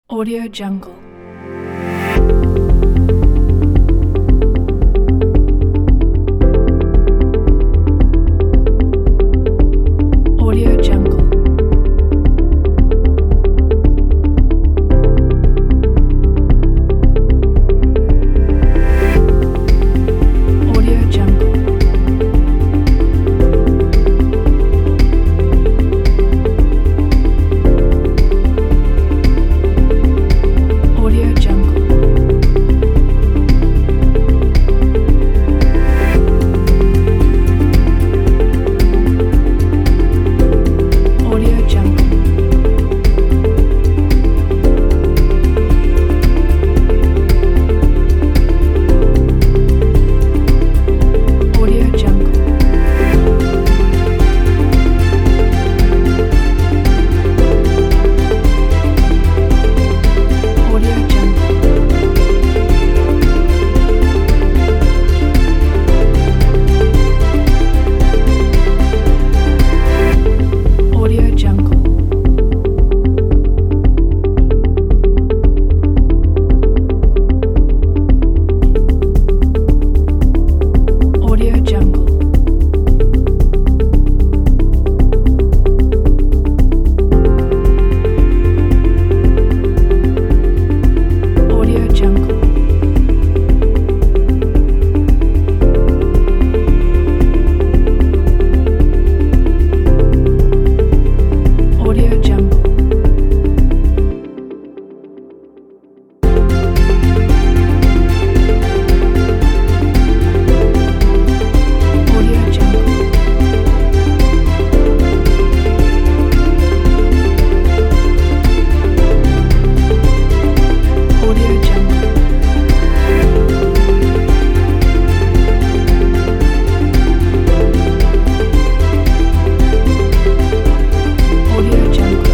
Audio Jungle. Audio Jungle. Audio Jungle. Audio Jungle. Audio Jungle. Audio Jungle. Audio Jungle. Audio Jungle. Audio Jungle. Audio Jungle. Audio Jungle. Audio Jungle. Audio Jungle. Audio Jungle.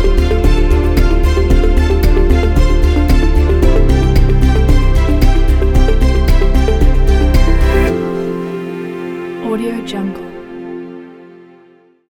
Audio Jungle.